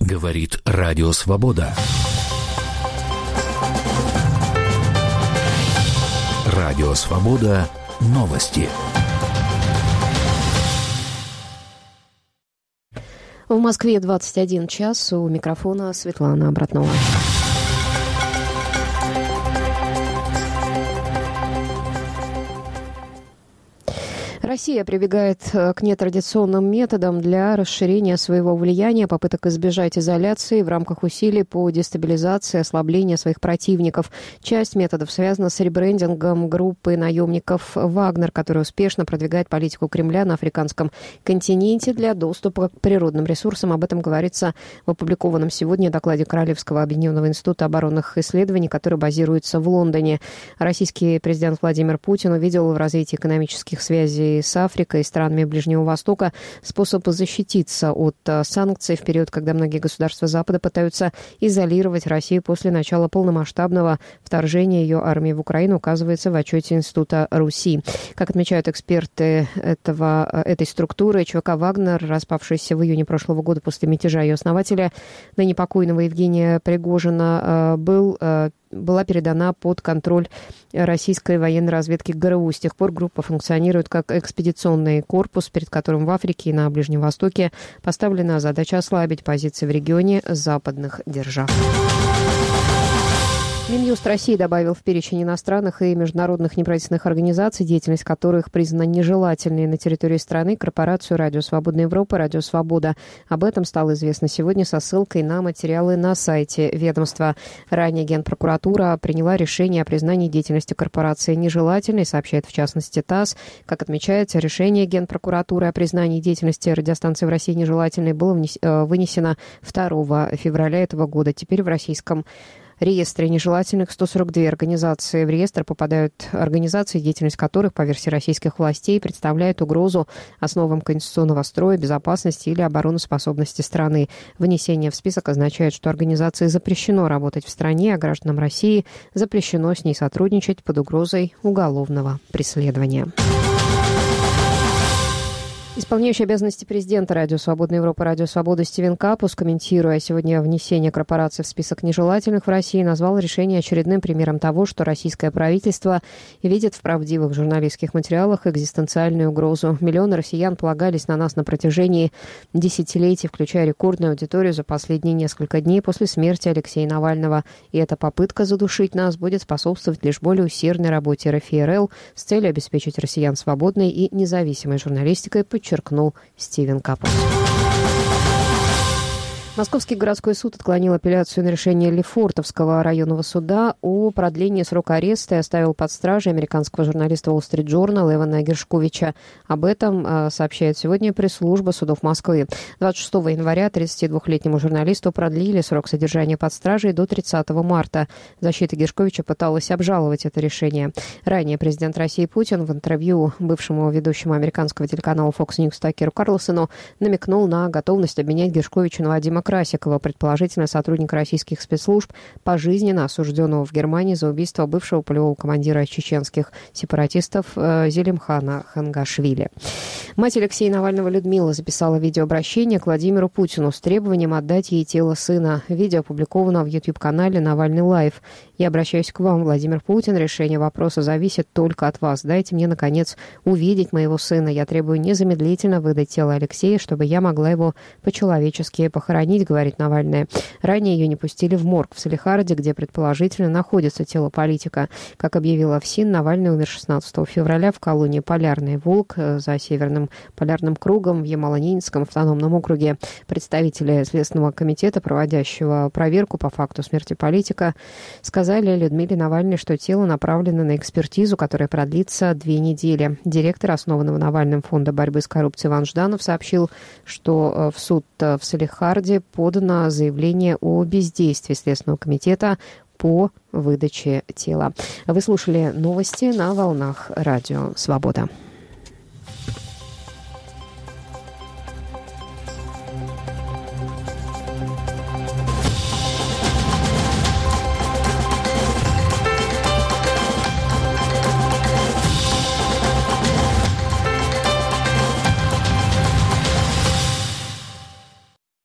Говорит Радио Свобода. Радио Свобода. Новости. В Москве 21 час. У микрофона Светлана Обратнова. Россия прибегает к нетрадиционным методам для расширения своего влияния, попыток избежать изоляции в рамках усилий по дестабилизации, ослаблению своих противников. Часть методов связана с ребрендингом группы наемников «Вагнер», которая успешно продвигает политику Кремля на африканском континенте для доступа к природным ресурсам. Об этом говорится в опубликованном сегодня докладе Королевского объединенного института оборонных исследований, который базируется в Лондоне. Российский президент Владимир Путин увидел в развитии экономических связей с Африкой и странами Ближнего Востока способ защититься от санкций в период, когда многие государства Запада пытаются изолировать Россию после начала полномасштабного вторжения ее армии в Украину, указывается в отчете Института Руси. Как отмечают эксперты этой структуры, ЧВК «Вагнер», распавшийся в июне прошлого года после мятежа ее основателя, ныне покойного Евгения Пригожина, была передана под контроль российской военной разведки ГРУ. С тех пор группа функционирует как экспедиционный корпус, перед которым в Африке и на Ближнем Востоке поставлена задача ослабить позиции в регионе западных держав. Минюст России добавил в перечень иностранных и международных неправительственных организаций, деятельность которых признана нежелательной на территории страны, корпорацию «Радио Свободная Европа», «Радио Свобода». Об этом стало известно сегодня со ссылкой на материалы на сайте ведомства. Ранее Генпрокуратура приняла решение о признании деятельности корпорации нежелательной, сообщает в частности ТАСС. Как отмечается, решение Генпрокуратуры о признании деятельности радиостанции в России нежелательной было вынесено 2 февраля этого года. Теперь в российском реестре нежелательных 142 организации. В реестр попадают организации, деятельность которых, по версии российских властей, представляет угрозу основам конституционного строя, безопасности или обороноспособности страны. Внесение в список означает, что организации запрещено работать в стране, а гражданам России запрещено с ней сотрудничать под угрозой уголовного преследования. Исполняющий обязанности президента «Радио Свободная Европа», «Радио Свобода» Стивен Капус, комментируя сегодня внесение корпораций в список нежелательных в России, назвал решение очередным примером того, что российское правительство видит в правдивых журналистских материалах экзистенциальную угрозу. Миллионы россиян полагались на нас на протяжении десятилетий, включая рекордную аудиторию за последние несколько дней после смерти Алексея Навального. И эта попытка задушить нас будет способствовать лишь более усердной работе РФИ-РЛ с целью обеспечить россиян свободной и независимой журналистикой, подчеркнул Стивен Капус. Московский городской суд отклонил апелляцию на решение Лефортовского районного суда о продлении срока ареста и оставил под стражей американского журналиста Wall Street Journal Эвана Гершковича. Об этом сообщает сегодня пресс-служба судов Москвы. 26 января 32-летнему журналисту продлили срок содержания под стражей до 30 марта. Защита Гершковича пыталась обжаловать это решение. Ранее президент России Путин в интервью бывшему ведущему американского телеканала Fox News Такеру Карлсону намекнул на готовность обменять Гершковича на Вадима Красикова, предположительно сотрудника российских спецслужб, пожизненно осужденного в Германии за убийство бывшего полевого командира чеченских сепаратистов Зелимхана Хангашвили. Мать Алексея Навального Людмила записала видеообращение к Владимиру Путину с требованием отдать ей тело сына. Видео опубликовано в YouTube-канале «Навальный Лайв». «Я обращаюсь к вам, Владимир Путин. Решение вопроса зависит только от вас. Дайте мне, наконец, увидеть моего сына. Я требую незамедлительно выдать тело Алексея, чтобы я могла его по-человечески похоронить», говорит Навальная. Ранее ее не пустили в морг в Салехарде, где предположительно находится тело политика. Как объявила ФСИН, Навальный умер 16 февраля в колонии «Полярный Волк» за Северным полярным кругом в Ямало-Ненецком автономном округе. Представители Следственного комитета, проводящего проверку по факту смерти политика, сказали Людмиле Навальной, что тело направлено на экспертизу, которая продлится 2 недели. Директор основанного Навальным фонда борьбы с коррупцией Иван Жданов сообщил, что в суд в Салехарде подано заявление о бездействии Следственного комитета по выдаче тела. Вы слушали новости на волнах Радио Свобода.